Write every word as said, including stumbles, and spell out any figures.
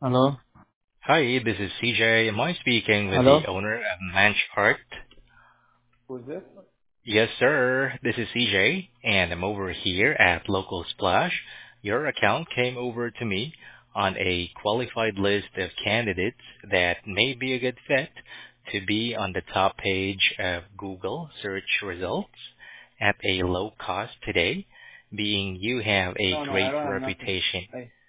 Hello? Hi, this is C J. Am I speaking with Hello? the owner of Manch Art? Who's this? Yes, sir. This is C J, and I'm over here at Local Splash. Your account came over to me on a qualified list of candidates that may be a good fit to be on the top page of Google search results at a low cost today, being you have a No, no, I great don't have nothing. reputation. Hey.